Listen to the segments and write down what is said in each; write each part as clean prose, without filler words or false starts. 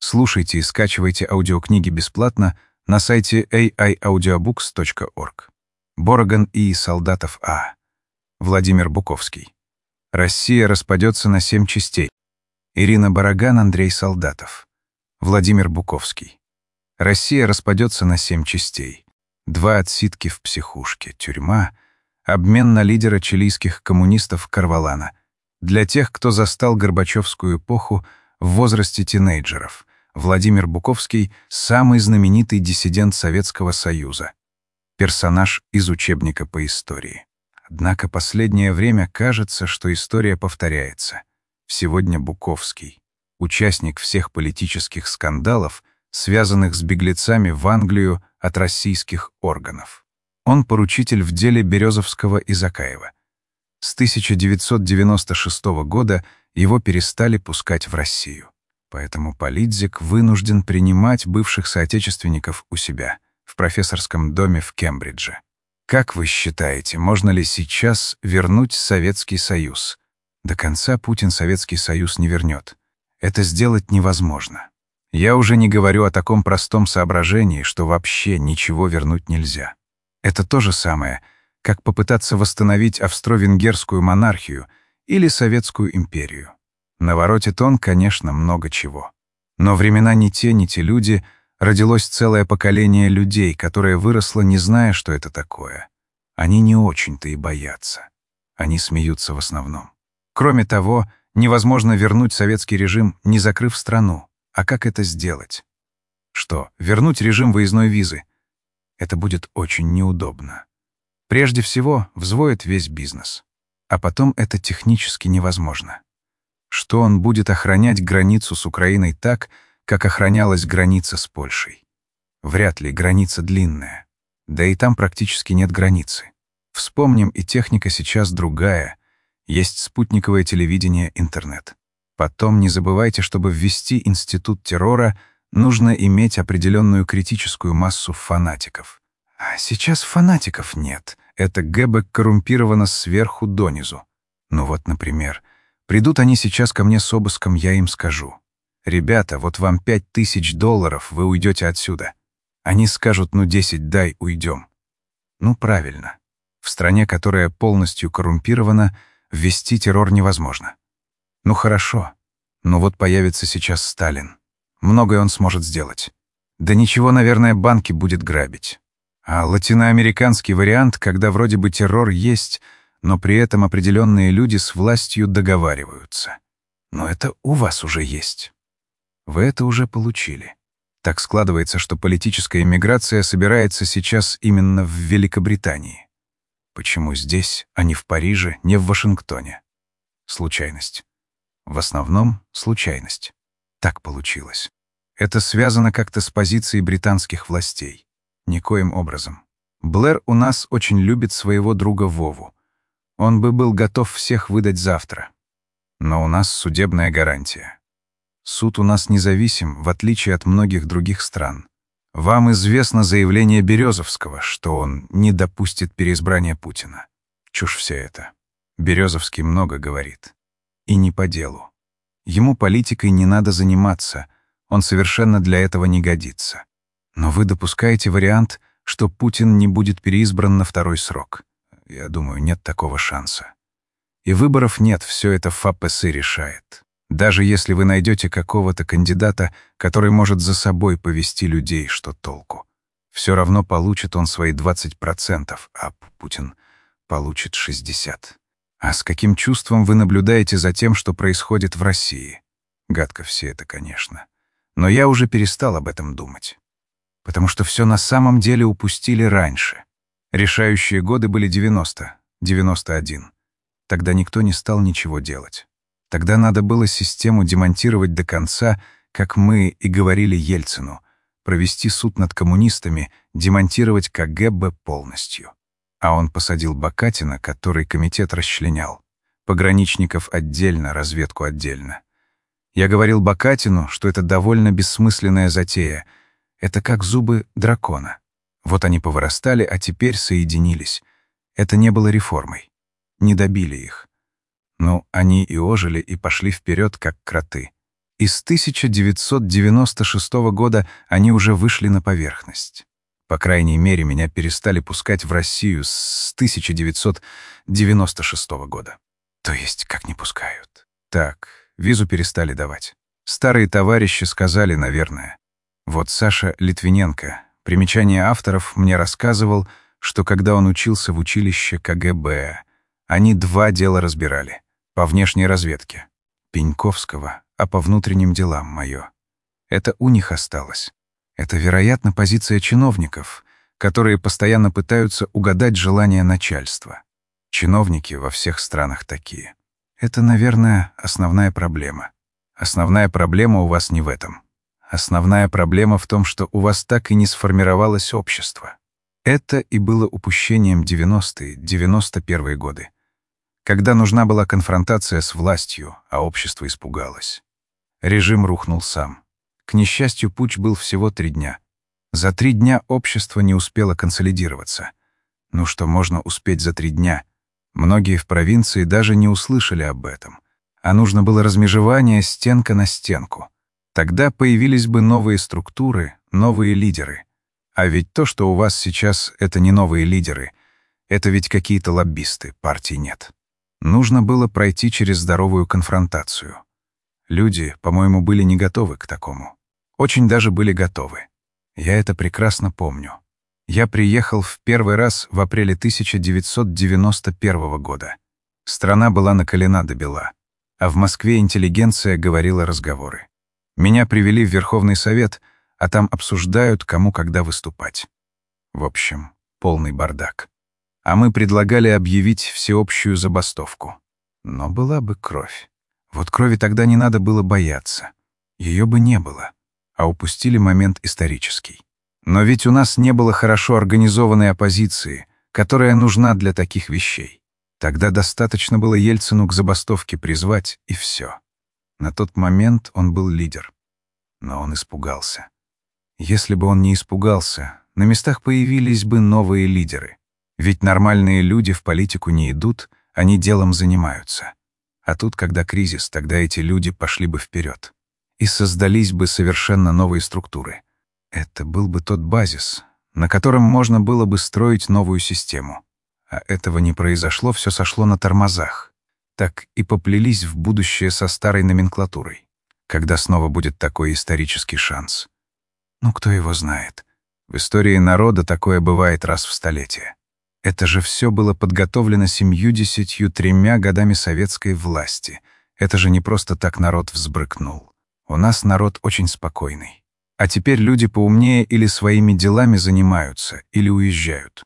Слушайте и скачивайте аудиокниги бесплатно на сайте aiaudiobooks.org. Бороган И. Солдатов А. Владимир Буковский. Россия распадется на 7 частей. Ирина Бараган, Андрей Солдатов. Владимир Буковский. Россия распадется на 7 частей. 2 отсидки в психушке, тюрьма, обмен на лидера чилийских коммунистов Карвалана. Для тех, кто застал Горбачевскую эпоху в возрасте тинейджеров. Владимир Буковский — самый знаменитый диссидент Советского Союза. Персонаж из учебника по истории. Однако последнее время кажется, что история повторяется. Сегодня Буковский — участник всех политических скандалов, связанных с беглецами в Англию от российских органов. Он поручитель в деле Березовского и Закаева. С 1996 года его перестали пускать в Россию. Поэтому Политзик вынужден принимать бывших соотечественников у себя, в профессорском доме в Кембридже. Как вы считаете, можно ли сейчас вернуть Советский Союз? До конца Путин Советский Союз не вернет. Это сделать невозможно. Я уже не говорю о таком простом соображении, что вообще ничего вернуть нельзя. Это то же самое, как попытаться восстановить австро-венгерскую монархию или Советскую империю. Наворотит он, конечно, много чего. Но времена не те, люди, родилось целое поколение людей, которое выросло, не зная, что это такое. Они не очень-то и боятся. Они смеются в основном. Кроме того, невозможно вернуть советский режим, не закрыв страну. А как это сделать? Что, вернуть режим выездной визы? Это будет очень неудобно. Прежде всего, взвоет весь бизнес. А потом это технически невозможно. Что он будет охранять границу с Украиной так, как охранялась граница с Польшей? Вряд ли, граница длинная. Да и там практически нет границы. Вспомним, и техника сейчас другая. Есть спутниковое телевидение, интернет. Потом не забывайте, чтобы ввести институт террора, нужно иметь определенную критическую массу фанатиков. А сейчас фанатиков нет. Это ГБ коррумпировано сверху донизу. Ну вот, например, придут они сейчас ко мне с обыском, я им скажу: «Ребята, вот вам $5000, вы уйдете отсюда». Они скажут: «Ну 10 дай, уйдем». Ну правильно. В стране, которая полностью коррумпирована, ввести террор невозможно. Ну хорошо. Ну вот появится сейчас Сталин. Многое он сможет сделать. Да ничего, наверное, банки будет грабить. А латиноамериканский вариант, когда вроде бы террор есть, но при этом определенные люди с властью договариваются. Но это у вас уже есть. Вы это уже получили. Так складывается, что политическая эмиграция собирается сейчас именно в Великобритании. Почему здесь, а не в Париже, не в Вашингтоне? Случайность. В основном случайность. Так получилось. Это связано как-то с позицией британских властей. Никоим образом. Блэр у нас очень любит своего друга Вову. Он бы был готов всех выдать завтра. Но у нас судебная гарантия. Суд у нас независим, в отличие от многих других стран. Вам известно заявление Березовского, что он не допустит переизбрания Путина. Чушь вся это. Березовский много говорит. И не по делу. Ему политикой не надо заниматься, он совершенно для этого не годится. Но вы допускаете вариант, что Путин не будет переизбран на второй срок. Я думаю, нет такого шанса. И выборов нет, все это ФАПС решает. Даже если вы найдете какого-то кандидата, который может за собой повести людей, что толку? Все равно получит он свои 20%, а Путин получит 60%. А с каким чувством вы наблюдаете за тем, что происходит в России? Гадко все это, конечно. Но я уже перестал об этом думать. Потому что все на самом деле упустили раньше. Решающие годы были 90, 91. Тогда никто не стал ничего делать. Тогда надо было систему демонтировать до конца, как мы и говорили Ельцину, провести суд над коммунистами, демонтировать КГБ полностью. А он посадил Бакатина, который комитет расчленял. Пограничников отдельно, разведку отдельно. Я говорил Бакатину, что это довольно бессмысленная затея. Это как зубы дракона. Вот они повырастали, а теперь соединились. Это не было реформой. Не добили их. Ну, они и ожили, и пошли вперед, как кроты. И с 1996 года они уже вышли на поверхность. По крайней мере, меня перестали пускать в Россию с 1996 года. То есть, как не пускают? Так, визу перестали давать. Старые товарищи сказали, наверное. Вот Саша Литвиненко, примечание авторов, мне рассказывал, что когда он учился в училище КГБ, они 2 дела разбирали. По внешней разведке. Пеньковского, а по внутренним делам мое. Это у них осталось. Это, вероятно, позиция чиновников, которые постоянно пытаются угадать желания начальства. Чиновники во всех странах такие. Это, наверное, основная проблема. Основная проблема у вас не в этом. Основная проблема в том, что у вас так и не сформировалось общество. Это и было упущением 90-е, 91-е годы, когда нужна была конфронтация с властью, а общество испугалось. Режим рухнул сам. К несчастью, путч был всего 3 дня. За 3 дня общество не успело консолидироваться. Ну что можно успеть за 3 дня? Многие в провинции даже не услышали об этом. А нужно было размежевание стенка на стенку. Тогда появились бы новые структуры, новые лидеры. А ведь то, что у вас сейчас, это не новые лидеры. Это ведь какие-то лоббисты, партий нет. Нужно было пройти через здоровую конфронтацию. Люди, по-моему, были не готовы к такому. Очень даже были готовы. Я это прекрасно помню. Я приехал в первый раз в апреле 1991 года. Страна была накалена до бела, а в Москве интеллигенция говорила разговоры. Меня привели в Верховный Совет, а там обсуждают, кому когда выступать. В общем, полный бардак. А мы предлагали объявить всеобщую забастовку. Но была бы кровь. Вот крови тогда не надо было бояться. Ее бы не было. А упустили момент исторический. Но ведь у нас не было хорошо организованной оппозиции, которая нужна для таких вещей. Тогда достаточно было Ельцину к забастовке призвать, и все. На тот момент он был лидер. Но он испугался. Если бы он не испугался, на местах появились бы новые лидеры. Ведь нормальные люди в политику не идут, они делом занимаются. А тут, когда кризис, тогда эти люди пошли бы вперед. И создались бы совершенно новые структуры. Это был бы тот базис, на котором можно было бы строить новую систему. А этого не произошло, все сошло на тормозах. Так и поплелись в будущее со старой номенклатурой. Когда снова будет такой исторический шанс? Ну, кто его знает? В истории народа такое бывает раз в столетие. Это же все было подготовлено 73 годами советской власти. Это же не просто так народ взбрыкнул. У нас народ очень спокойный. А теперь люди поумнее или своими делами занимаются, или уезжают.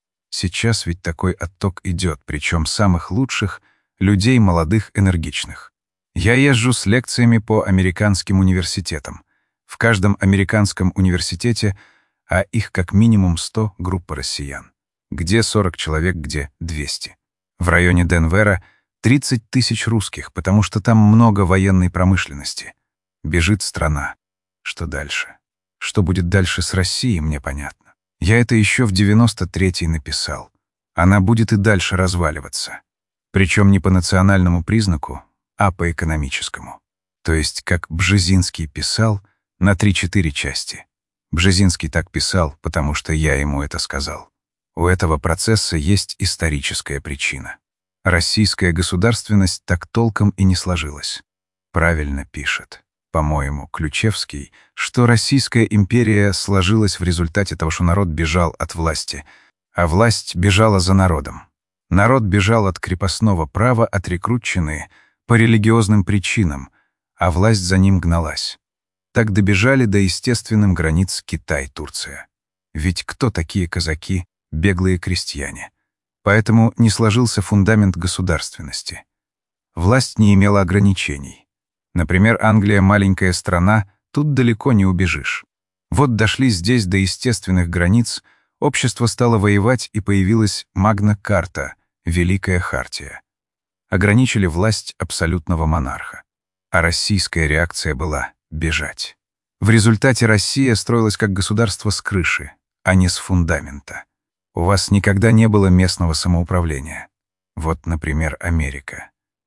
Сейчас ведь такой отток идет, причем самых лучших, людей молодых, энергичных. Я езжу с лекциями по американским университетам. В каждом американском университете, а их как минимум 100, группа россиян. Где 40 человек, где 200. В районе Денвера 30 тысяч русских, потому что там много военной промышленности. Бежит страна. Что дальше? Что будет дальше с Россией, мне понятно. Я это еще в 93-й написал. Она будет и дальше разваливаться. Причем не по национальному признаку, а по экономическому. То есть, как Бжезинский писал, на 3-4 части. Бжезинский так писал, потому что я ему это сказал. У этого процесса есть историческая причина. Российская государственность так толком и не сложилась. Правильно пишет, по-моему, Ключевский, что Российская империя сложилась в результате того, что народ бежал от власти, а власть бежала за народом. Народ бежал от крепостного права, от рекрутчины, по религиозным причинам, а власть за ним гналась. Так добежали до естественных границ Китай, Турция. Ведь кто такие казаки? Беглые крестьяне. Поэтому не сложился фундамент государственности. Власть не имела ограничений. Например, Англия — маленькая страна, тут далеко не убежишь. Вот дошли здесь до естественных границ, общество стало воевать, и появилась Магна-Карта, Великая Хартия. Ограничили власть абсолютного монарха. А российская реакция была — бежать. В результате Россия строилась как государство с крыши, а не с фундамента. У вас никогда не было местного самоуправления. Вот, например, Америка.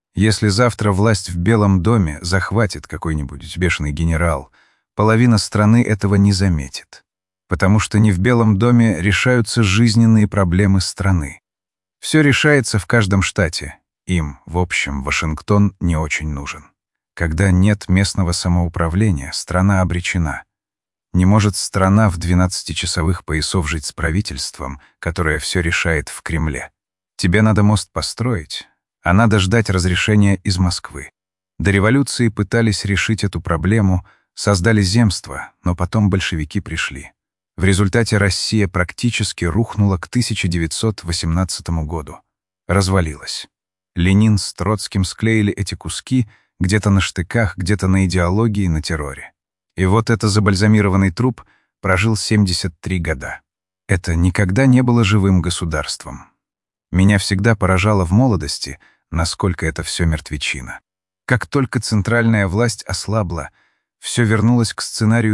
Если завтра власть в Белом доме захватит какой-нибудь бешеный генерал, половина страны этого не заметит. Потому что не в Белом доме решаются жизненные проблемы страны. Все решается в каждом штате. Им, в общем, Вашингтон не очень нужен. Когда нет местного самоуправления, страна обречена. Не может страна в 12-часовых поясов жить с правительством, которое все решает в Кремле. Тебе надо мост построить, а надо ждать разрешения из Москвы. До революции пытались решить эту проблему, создали земство, но потом большевики пришли. В результате Россия практически рухнула к 1918 году. Развалилась. Ленин с Троцким склеили эти куски где-то на штыках, где-то на идеологии, на терроре. И вот этот забальзамированный труп прожил 73 года. Это никогда не было живым государством. Меня всегда поражало в молодости, насколько это все мертвечина. Как только центральная власть ослабла, все вернулось к сценарию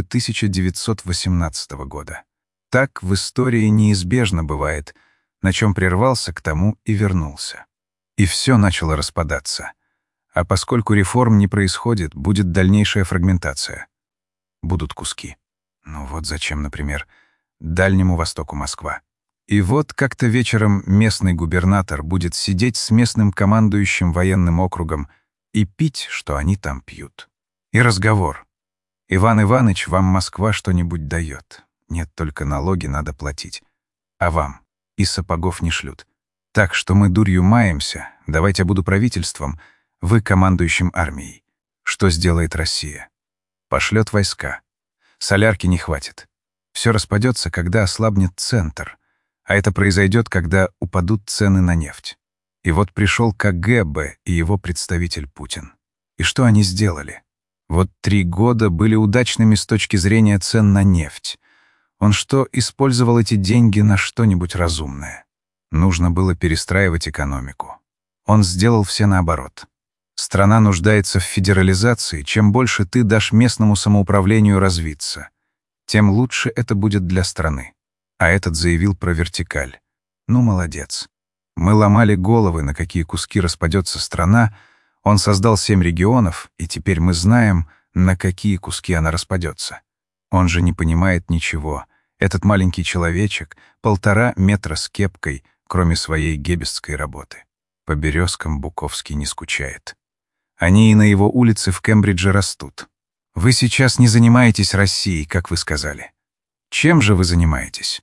1918 года. Так в истории неизбежно бывает, на чем прервался, к тому и вернулся. И все начало распадаться. А поскольку реформ не происходит, будет дальнейшая фрагментация. Будут куски. Ну вот зачем, например, Дальнему Востоку Москва. И вот как-то вечером местный губернатор будет сидеть с местным командующим военным округом и пить, что они там пьют. И разговор. «Иван Иваныч, вам Москва что-нибудь дает. Нет, только налоги надо платить. А вам? И сапогов не шлют. Так что мы дурью маемся, давайте я буду правительством, вы командующим армией. Что сделает Россия? Пошлет войска. Солярки не хватит. Все распадется, когда ослабнет центр. А это произойдет, когда упадут цены на нефть. И вот пришел КГБ и его представитель Путин. И что они сделали? Вот 3 года были удачными с точки зрения цен на нефть. Он что, использовал эти деньги на что-нибудь разумное? Нужно было перестраивать экономику. Он сделал все наоборот. Страна нуждается в федерализации. Чем больше ты дашь местному самоуправлению развиться, тем лучше это будет для страны. А этот заявил про вертикаль. Ну, молодец. Мы ломали головы, на какие куски распадется страна. Он создал 7 регионов, и теперь мы знаем, на какие куски она распадется. Он же не понимает ничего. Этот маленький человечек, 1,5 метра с кепкой, кроме своей геббельской работы. По березкам Буковский не скучает. Они и на его улице в Кембридже растут. Вы сейчас не занимаетесь Россией, как вы сказали. Чем же вы занимаетесь?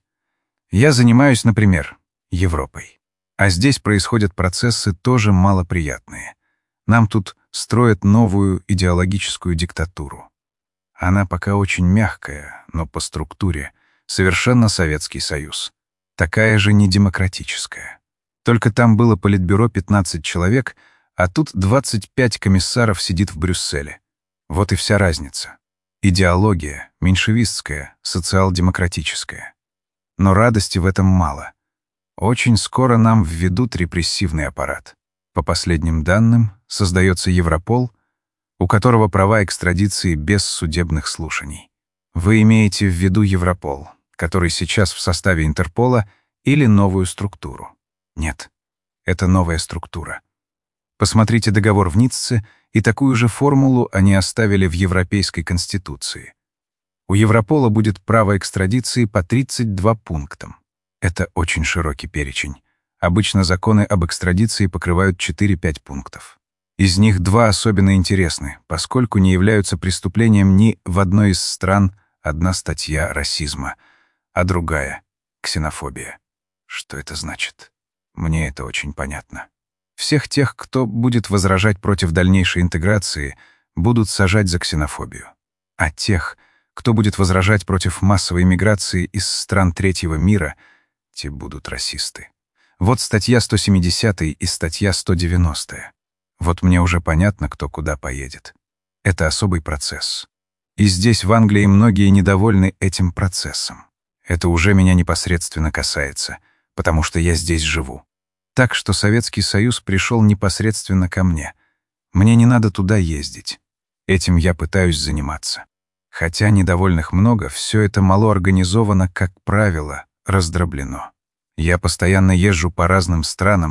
Я занимаюсь, например, Европой. А здесь происходят процессы тоже малоприятные. Нам тут строят новую идеологическую диктатуру. Она пока очень мягкая, но по структуре совершенно Советский Союз. Такая же недемократическая. Только там было политбюро 15 человек, а тут 25 комиссаров сидит в Брюсселе. Вот и вся разница. Идеология меньшевистская, социал-демократическая. Но радости в этом мало. Очень скоро нам введут репрессивный аппарат. По последним данным, создается Европол, у которого права экстрадиции без судебных слушаний. Вы имеете в виду Европол, который сейчас в составе Интерпола, или новую структуру? Нет, это новая структура. Посмотрите договор в Ницце, и такую же формулу они оставили в Европейской Конституции. У Европола будет право экстрадиции по 32 пунктам. Это очень широкий перечень. Обычно законы об экстрадиции покрывают 4-5 пунктов. Из них 2 особенно интересны, поскольку не являются преступлением ни в одной из стран. Одна статья расизма, а другая — ксенофобия. Что это значит? Мне это очень понятно. Всех тех, кто будет возражать против дальнейшей интеграции, будут сажать за ксенофобию. А тех, кто будет возражать против массовой миграции из стран третьего мира, те будут расисты. Вот статья 170 и статья 190. Вот мне уже понятно, кто куда поедет. Это особый процесс. И здесь, в Англии, многие недовольны этим процессом. Это уже меня непосредственно касается, потому что я здесь живу. Так что Советский Союз пришел непосредственно ко мне. Мне не надо туда ездить. Этим я пытаюсь заниматься. Хотя недовольных много, все это мало организовано, как правило, раздроблено. Я постоянно езжу по разным странам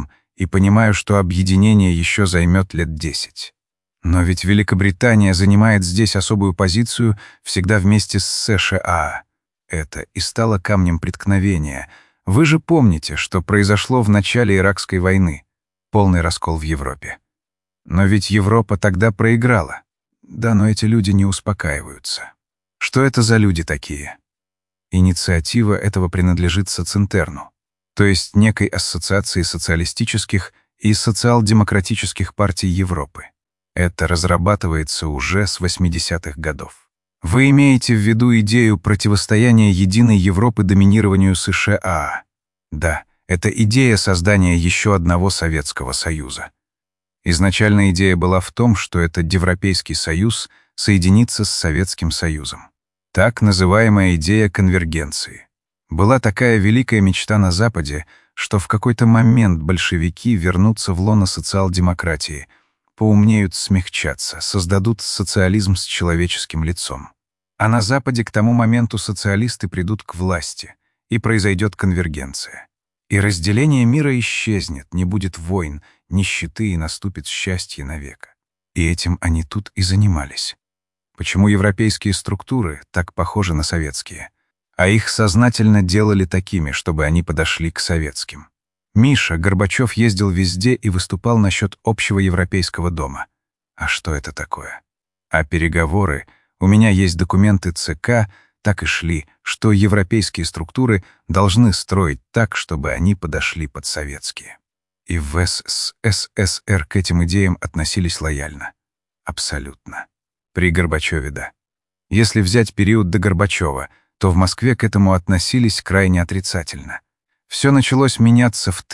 и понимаю, что объединение еще займет лет 10. Но ведь Великобритания занимает здесь особую позицию всегда вместе с США. Это и стало камнем преткновения. Вы же помните, что произошло в начале Иракской войны. Полный раскол в Европе. Но ведь Европа тогда проиграла. Да, но эти люди не успокаиваются. Что это за люди такие? Инициатива этого принадлежит Социнтерну, то есть некой ассоциации социалистических и социал-демократических партий Европы. Это разрабатывается уже с 80-х годов. Вы имеете в виду идею противостояния единой Европы доминированию США? Да, это идея создания еще одного Советского Союза. Изначально идея была в том, что этот Европейский Союз соединится с Советским Союзом. Так называемая идея конвергенции. Была такая великая мечта на Западе, что в какой-то момент большевики вернутся в лоно социал-демократии, поумнеют смягчаться, создадут социализм с человеческим лицом. А на Западе к тому моменту социалисты придут к власти, и произойдет конвергенция. И разделение мира исчезнет, не будет войн, нищеты, и наступит счастье навека. И этим они тут и занимались. Почему европейские структуры так похожи на советские? А их сознательно делали такими, чтобы они подошли к советским. Миша Горбачев ездил везде и выступал насчет общего европейского дома. А что это такое? А переговоры, у меня есть документы ЦК, так и шли, что европейские структуры должны строить так, чтобы они подошли под советские. И в СССР к этим идеям относились лояльно. Абсолютно. При Горбачеве — да. Если взять период до Горбачева, то в Москве к этому относились крайне отрицательно. Все началось меняться в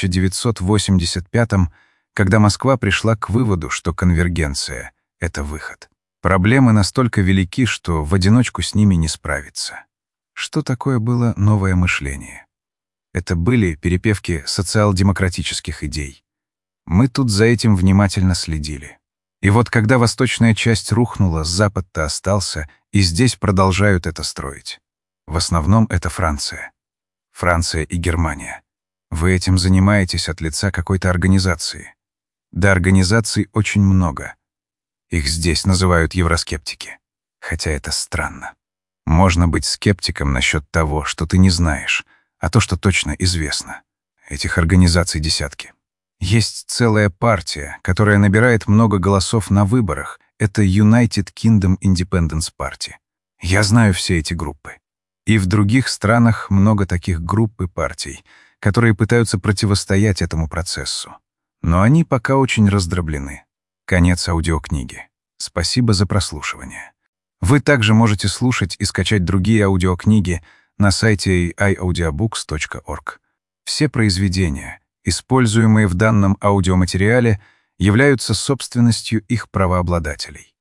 1985-м, когда Москва пришла к выводу, что конвергенция — это выход. Проблемы настолько велики, что в одиночку с ними не справиться. Что такое было новое мышление? Это были перепевки социал-демократических идей. Мы тут за этим внимательно следили. И вот когда восточная часть рухнула, Запад-то остался, и здесь продолжают это строить. В основном это Франция. Франция и Германия. Вы этим занимаетесь от лица какой-то организации. Да, организаций очень много. Их здесь называют евроскептики. Хотя это странно. Можно быть скептиком насчет того, что ты не знаешь, а то, что точно известно. Этих организаций десятки. Есть целая партия, которая набирает много голосов на выборах. Это United Kingdom Independence Party. Я знаю все эти группы. И в других странах много таких групп и партий, которые пытаются противостоять этому процессу. Но они пока очень раздроблены. Конец аудиокниги. Спасибо за прослушивание. Вы также можете слушать и скачать другие аудиокниги на сайте iaudiobooks.org. Все произведения, используемые в данном аудиоматериале, являются собственностью их правообладателей.